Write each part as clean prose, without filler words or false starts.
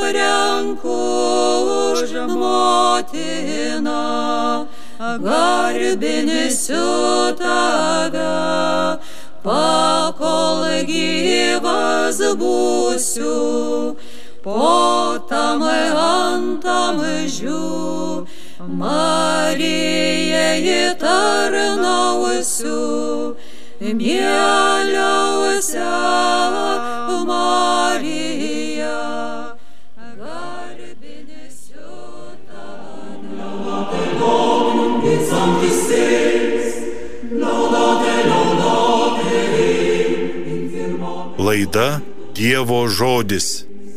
renku už motiną, garbinsiu tave, pakol gyvas būsiu, po tam ant amžių, Marijai tarnausiu, mieliausia Marija, garbinsiu tave. Laida Dievo žodis.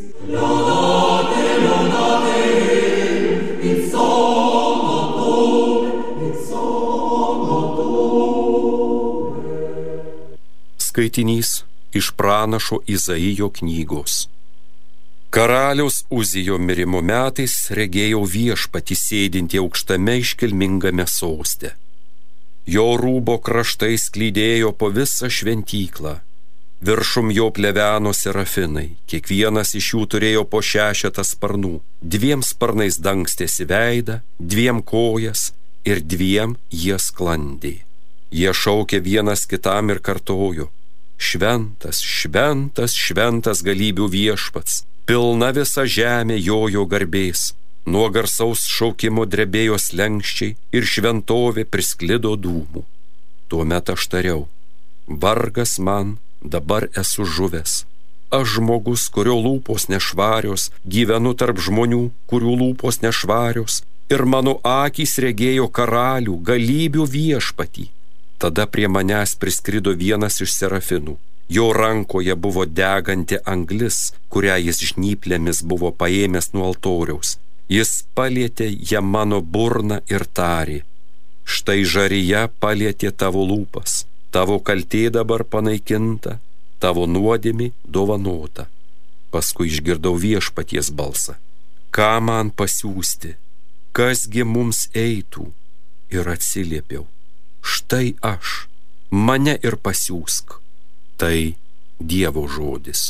Skaitinys iš pranašo Izaijo knygos. Karaliaus Uzijo mirimo metais regėjau Viešpatį sėdintį aukštame iškilmingame soste. Jo rūbo kraštai sklydėjo po visą šventyklą. Viršum jo pleveno serafinai, kiekvienas iš jų turėjo po 6 sparnų, 2 sparnais dangstėsi veidą, 2 kojas ir 2 jie sklandė. Jie šaukė vienas kitam ir kartojo: Šventas, šventas, šventas galybių Viešpats, pilna visa žemė jojo garbės. Nuo garsaus šaukimo drebėjo slenksčiai ir šventovė prisklido dūmų. Tuomet aš tariau: vargas man, dabar esu žuvęs. Aš žmogus, kurio lūpos nešvarios, gyvenu tarp žmonių, kurių lūpos nešvarios, ir mano akys regėjo karalių, galybių Viešpatį. Tada prie manęs priskrido vienas iš serafinų. Jo rankoje buvo deganti anglis, kurią jis žnyplėmis buvo paėmęs nuo altoriaus. Jis palietė ją mano burną ir tarė: štai žarija palietė tavo lūpas, tavo kaltė dabar panaikinta, tavo nuodėmė dovanota. Paskui išgirdau Viešpaties balsą: ką man pasiųsti, kasgi mums eitų? Ir atsiliepiau: štai aš, mane ir pasiųsk. Tai Dievo žodis.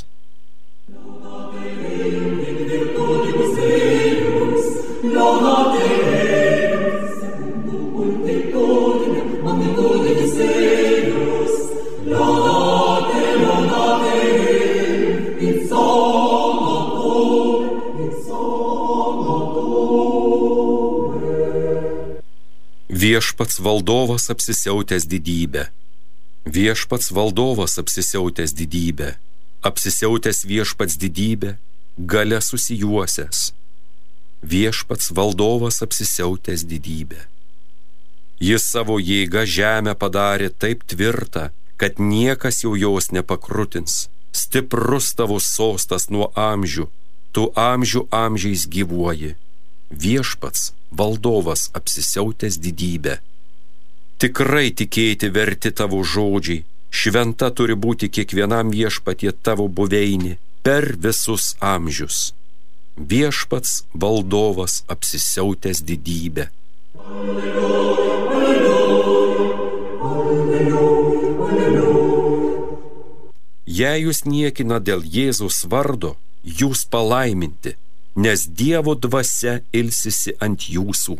Viešpats valdovas apsisiautęs didybę. Viešpats valdovas apsisiautęs didybę. Apsisiautęs Viešpats didybę, galia susijuosęs. Viešpats valdovas apsisiautęs didybę. Jis savo jėga žemę padarė taip tvirtą, kad niekas jau jos nepakrutins. Stiprus tavo sostas nuo amžių, tu amžių amžiais gyvuoji. Viešpats valdovas apsisiautęs didybę. Tikrai tikėti verti tavo žodžiai, šventa turi būti kiekvienam Viešpatie tavo buveinė per visus amžius. Viešpats valdovas apsisiautęs didybę. Jei jūs niekina dėl Jėzaus vardo, jūs palaiminti, nes Dievo dvasia ilsisi ant jūsų.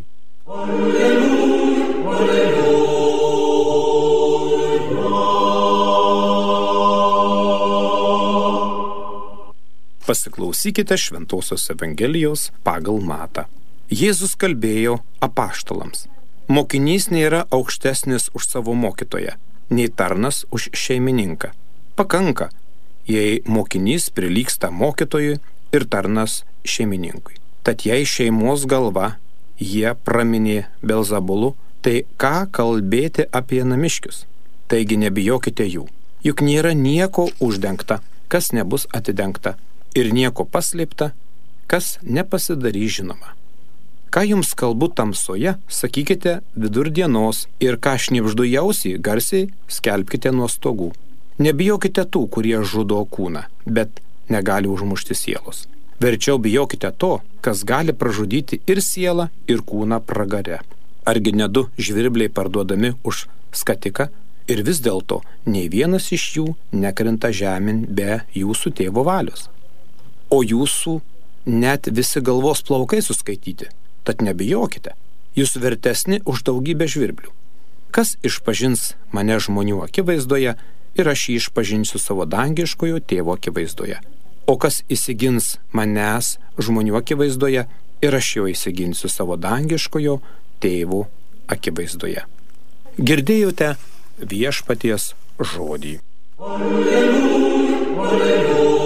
Pasiklausykite Šventosios Evangelijos pagal Matą. Jėzus kalbėjo apaštalams: mokinys nėra aukštesnis už savo mokytoją, nei tarnas už šeimininką. Pakanka, jei mokinys prilygsta mokytojui ir tarnas šeimininkui. Tad jei šeimos galva jie praminė Belzabulu, tai ką kalbėti apie namiškius? Taigi nebijokite jų, juk nėra nieko uždengta, kas nebus atidengta, ir nieko paslėpta, kas nepasidarys žinoma. Ką jums kalbu tamsoje, sakykite vidurdienos, ir ką šnibždu į ausį, garsiai skelbkite nuo stogų. Nebijokite tų, kurie žudo kūną, bet negali užmušti sielos. Verčiau bijokite to, kas gali pražudyti ir sielą, ir kūną pragare. Argi ne 2 žvirbliai parduodami už skatiką, ir vis dėlto nei vienas iš jų nekrinta žemėn be jūsų tėvo valios. O jūsų net visi galvos plaukai suskaityti, tad nebijokite, jūs vertesni už daugybę žvirblių. Kas išpažins mane žmonių akivaizdoje ir aš jį išpažinsiu savo dangiškojo tėvo akivaizdoje. O kas įsigins manęs žmonių akivaizdoje ir aš jo įsiginsiu savo dangiškojo tėvo akivaizdoje. Girdėjote viešpaties žodį. Alleluja, alleluja.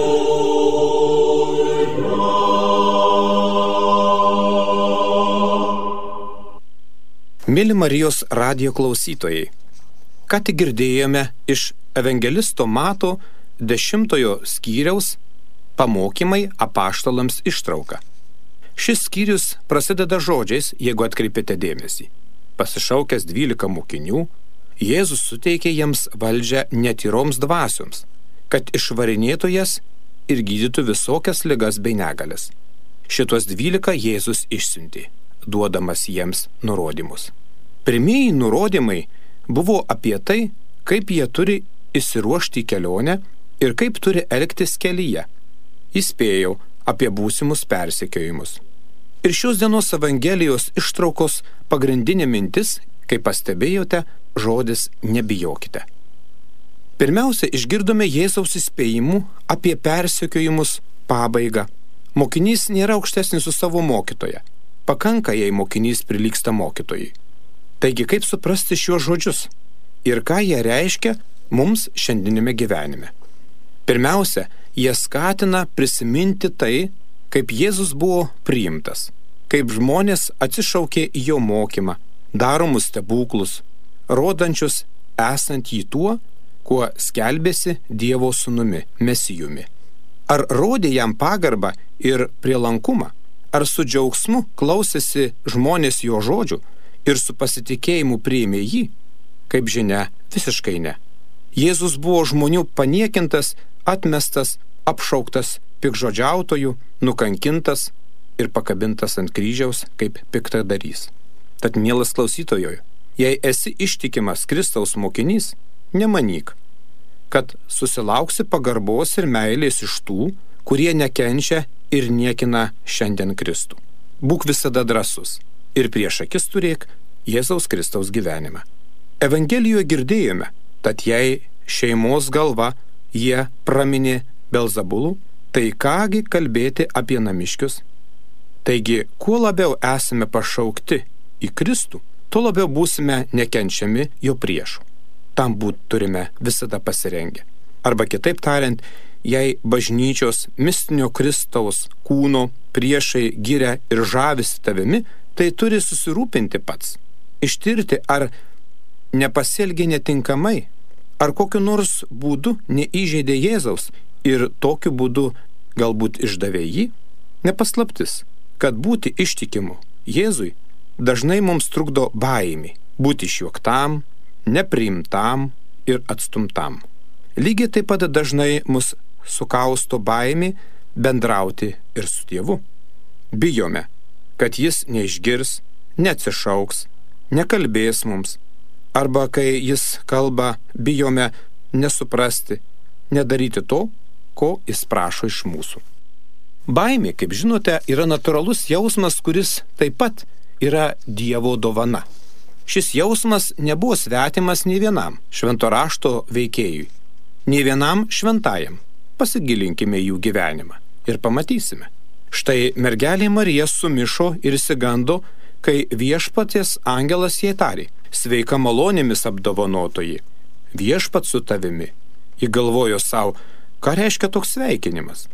Mėly Marijos radijo klausytojai, ką tik girdėjome iš evangelisto Mato 10 skyriaus pamokymai apaštalams ištrauką. Šis skyrius prasideda žodžiais, jeigu atkreipėte dėmesį. Pasišaukęs 12 mokinių, Jėzus suteikė jiems valdžią netyroms dvasioms, kad išvarinėtų jas ir gydytų visokias ligas bei negalias. Šitos 12 Jėzus išsiuntė, duodamas jiems nurodymus. Pirmieji nurodymai buvo apie tai, kaip jie turi išsiruošti į kelionę ir kaip turi elgtis kelyje. Įspėjau apie būsimus persekiojimus. Ir šios dienos Evangelijos ištraukos pagrindinė mintis, kaip pastebėjote, žodis nebijokite. Pirmiausia, išgirdome Jėzaus įspėjimų apie persekiojimus pabaigą. Mokinys nėra aukštesnis už savo mokytoją. Pakanka, jei mokinys prilygsta mokytojui. Taigi, kaip suprasti šiuos žodžius ir ką jie reiškia mums šiandienime gyvenime? Pirmiausia, jie skatina prisiminti tai, kaip Jėzus buvo priimtas, kaip žmonės atsišaukė į jo mokymą, daromus stebuklus, rodančius esant jį tuo, kuo skelbėsi Dievo sūnumi, Mesijumi. Ar rodė jam pagarbą ir prielankumą, ar su džiaugsmu klausėsi žmonės jo žodžių ir su pasitikėjimu priėmė jį? Kaip žinia, visiškai ne. Jėzus buvo žmonių paniekintas, atmestas, apšauktas pikžodžiautojų, nukankintas ir pakabintas ant kryžiaus kaip piktadarys. Tad, mielas klausytojui, jei esi ištikimas Kristaus mokinys, nemanyk, kad susilauksi pagarbos ir meilės iš tų, kurie nekenčia ir niekina šiandien Kristų. Būk visada drąsus ir prieš akis turėk Jėzaus Kristaus gyvenimą. Evangelijoje girdėjome, tad jei šeimos galva jie praminė Belzabulų, tai kągi kalbėti apie namiškius? Taigi, kuo labiau esame pašaukti į Kristų, tuo labiau būsime nekenčiami jo priešų. Tam turime visada pasirengę. Arba kitaip tariant, jei bažnyčios mistinio Kristaus kūno priešai giria ir žavisi tavimi, tai turi susirūpinti pats. Ištirti, ar nepasielgė netinkamai, ar kokiu nors būdu neįžeidė Jėzaus ir tokiu būdu galbūt išdavė jį. Nepaslaptis, kad būti ištikimu Jėzui dažnai mums trukdo baimė, būti išjuoktam, nepriimtam ir atstumtam. Lygiai taip pat dažnai mus sukausto baimė bendrauti ir su Dievu. Bijome, kad jis neišgirs, neatsišauks, nekalbės mums, arba kai jis kalba, bijome nesuprasti, nedaryti to, ko jis prašo iš mūsų. Baimė, kaip žinote, yra natūralus jausmas, kuris taip pat yra Dievo dovana. Šis jausmas nebuvo svetimas nei vienam švento rašto veikėjui, nei vienam šventajam. Pasigilinkime jų gyvenimą ir pamatysime. Štai mergelė Marija sumišo ir išsigando, kai viešpaties angelas jai tarė: sveika malonėmis apdovanotoji, viešpats su tavimi. Ji galvojo savo, ką reiškia toks sveikinimas.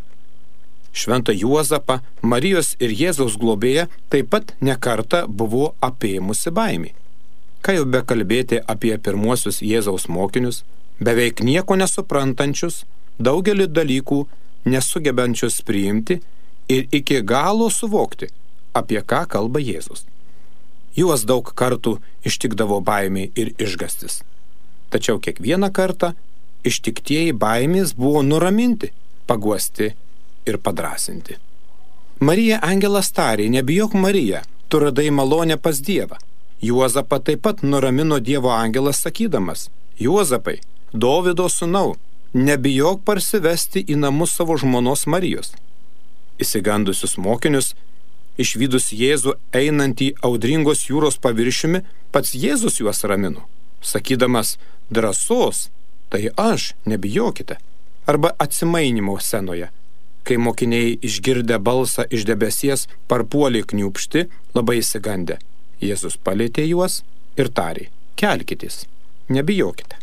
Šventą Juozapą, Marijos ir Jėzaus globėją taip pat nekartą buvo apėmusi baimė. Ką jau bekalbėti apie pirmuosius Jėzaus mokinius, beveik nieko nesuprantančius, daugelį dalykų nesugebančius priimti ir iki galo suvokti, apie ką kalba Jėzus. Juos daug kartų ištikdavo baimė ir išgastis. Tačiau kiekvieną kartą ištiktieji baimės buvo nuraminti, paguosti ir padrasinti. Marija angelas tarė: nebijok Marija, tu radai malonę pas Dievą. Juozapą taip pat nuramino Dievo angelas sakydamas: Juozapai, Dovydo sūnau, nebijok parsivesti į namus savo žmonos Marijos. Įsigandusius mokinius, išvydus Jėzų einantį audringos jūros paviršiumi, pats Jėzus juos ramino, sakydamas: drąsos, tai aš, nebijokite. Arba Atsimainimo scenoje, kai mokiniai išgirdę balsą iš debesies parpuolė kniūpšti, labai įsigandę. Jėzus palietė juos ir tarė: kelkitės, nebijokite.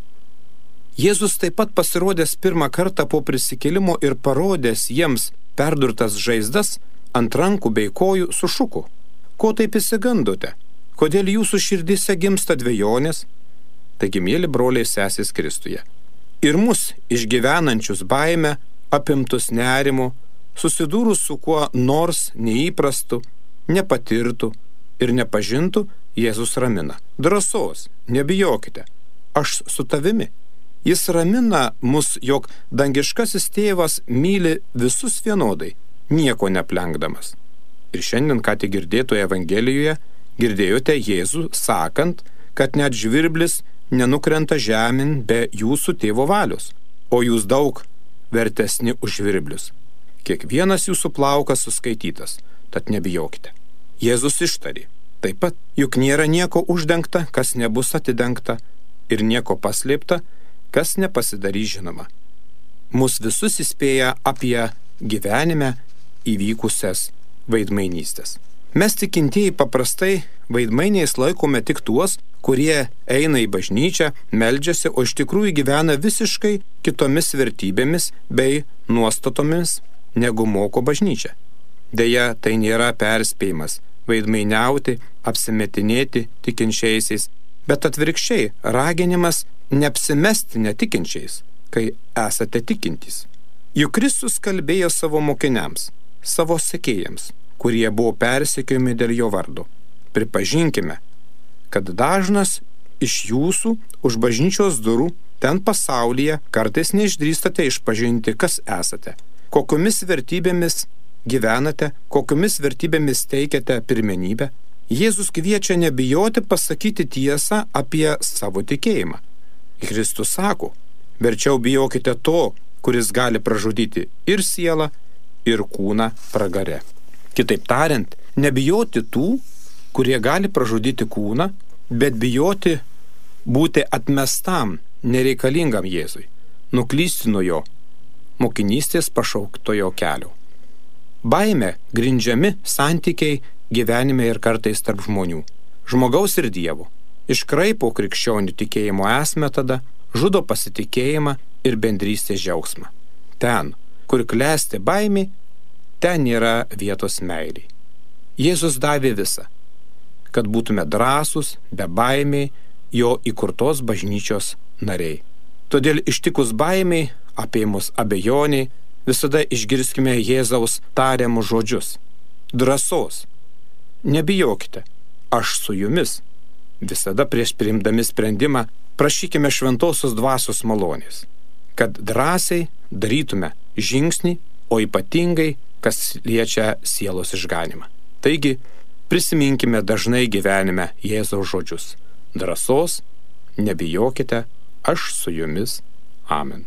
Jėzus taip pat pasirodęs pirmą kartą po prisikėlimo ir parodęs jiems perdurtas žaizdas ant rankų bei kojų, sušuko: ko taip įsigandote? Kodėl jūsų širdise gimsta dvejonės? Taigi, mėly broliai ir sesės Kristuje, ir mus išgyvenančius baimę, apimtus nerimo, susidūrus su kuo nors neįprastu, nepatirtų ir nepažintų, Jėzus ramina: drąsos, nebijokite, aš su tavimi. Jis ramina mus, jog dangiškasis tėvas myli visus vienodai, nieko neplenkdamas. Ir šiandien, ką tik girdėtoje Evangelijoje, girdėjote Jėzų sakant, kad net žvirblis nenukrenta žemėn be jūsų tėvo valios, o jūs daug vertesni už žvirblius. Kiekvienas jūsų plaukas suskaitytas, tad nebijokite. Jėzus ištarė: taip pat, juk nėra nieko uždengta, kas nebus atidengta, ir nieko paslėpta, kas nepasidarys žinoma. Mus visus įspėja apie gyvenime įvykusias veidmainystės. Mes tikintieji paprastai veidmainiais laikome tik tuos, kurie eina į bažnyčią, meldžiasi, o iš tikrųjų gyvena visiškai kitomis vertybėmis bei nuostatomis, negu moko bažnyčia. Deja, tai nėra perspėjimas veidmainiauti, apsimetinėti tikinčiaisiais, bet atvirkščiai raginimas neapsimesti netikinčiais, kai esate tikintys. Juk Kristus kalbėjo savo mokiniams, savo sekėjams, kurie buvo persekiojami dėl jo vardo: pripažinkime, kad dažnas iš jūsų už bažnyčios durų ten pasaulyje kartais neišdrįstate išpažinti, kas esate, kokiomis vertybėmis gyvenate, kokiomis vertybėmis teikiate pirmenybę. Jėzus kviečia nebijoti pasakyti tiesą apie savo tikėjimą. Kristus sako: verčiau bijokite to, kuris gali pražudyti ir sielą, ir kūną pragare. Kitaip tariant, nebijoti tų, kurie gali pražudyti kūną, bet bijoti būti atmestam, nereikalingam Jėzui, nuklysti nuo jo, mokinystės pašauktojo kelio. Baime grindžiami santykiai gyvenime ir kartais tarp žmonių, žmogaus ir Dievo, iškraipo krikščionių tikėjimo esmę, tada žudo pasitikėjimą ir bendrystės džiaugsmą. Ten, kur klesti baimė, ten nėra vietos meiliai. Jėzus davė visą, kad būtume drąsūs, be baimiai, jo įkurtos bažnyčios nariai. Todėl ištikus baimiai, apėmus abejoniai, visada išgirskime Jėzaus tariamus žodžius: drąsos, nebijokite, aš su jumis. Visada prieš priimdami sprendimą prašykime šventosios dvasios malonės, kad drąsiai darytume žingsnį, o ypatingai, kas liečia sielos išganimą. Taigi, prisiminkime dažnai gyvenime Jėzaus žodžius: drąsos, nebijokite, aš su jumis. Amen.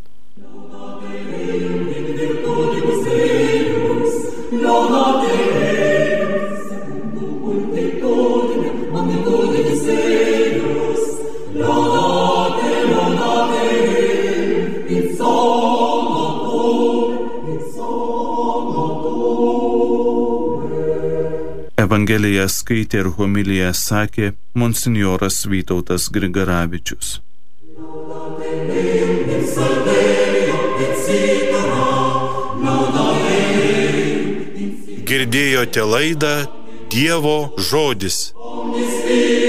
Evangeliją skaitė ir homiliją sakė monsinjoras Vytautas Grigaravičius. Girdėjote laidą Dievo žodis.